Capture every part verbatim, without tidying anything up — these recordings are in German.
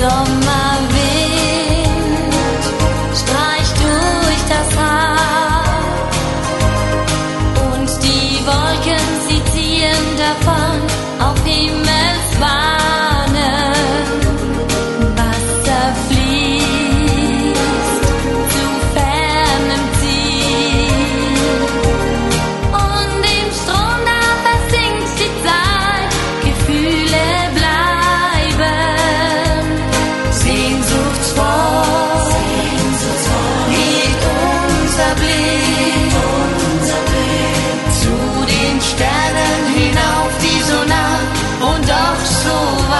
Sommerwind streicht durch das Haar und die Wolken, sie ziehen davon auf Himmelsbahnen. Wasser fließt zu fernem Ziel und im Strom da versinkt die Zeit, Gefühle bleiben. Sehnsuchtsvoll geht unser Blick zu den Sternen hinauf, die so nah und doch so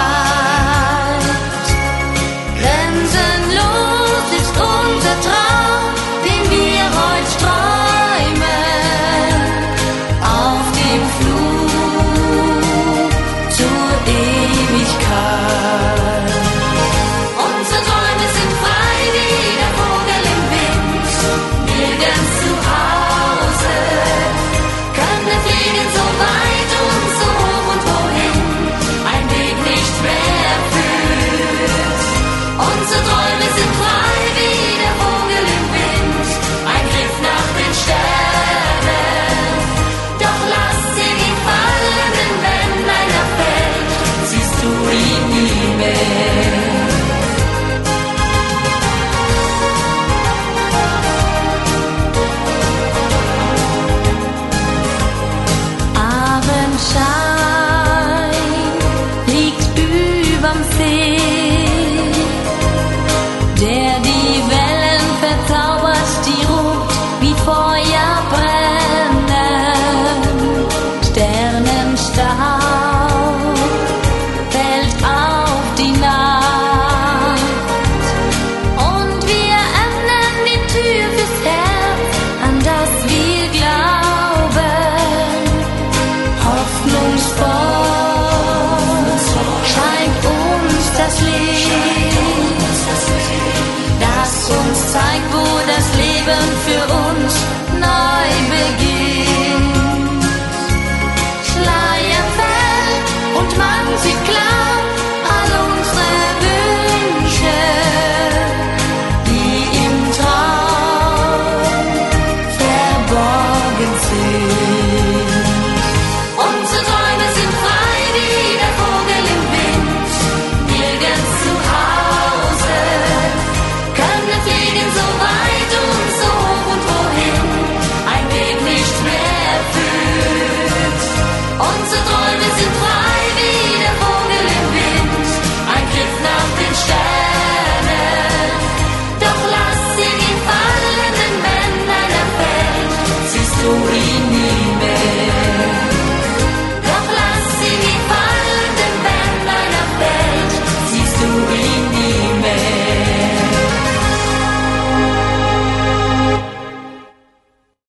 weit. Grenzenlos ist unser Traum, den wir heute träumen, auf dem Flug zur Ewigkeit. Unsere Träume sind frei wie der Vogel im Wind, nirgends zu Hause, können fliegen so weit und so hoch und wohin ein Weg nicht mehr führt. Unsere Träume sind frei wie der Vogel im Wind, ein Griff nach den Sternen. Doch lass sie nie fallen, denn wenn einer fällt, siehst du ihn nie mehr. Abendschein liegt überm See, der die Wellen verzaubert, die rot wie Feuer brennen. Sternenstaub fällt auf die Nacht und wir öffnen die Tür fürs Herz, an das wir glauben. Hoffnungsvoll scheint uns das Licht, das uns zeigt, wo das Leben für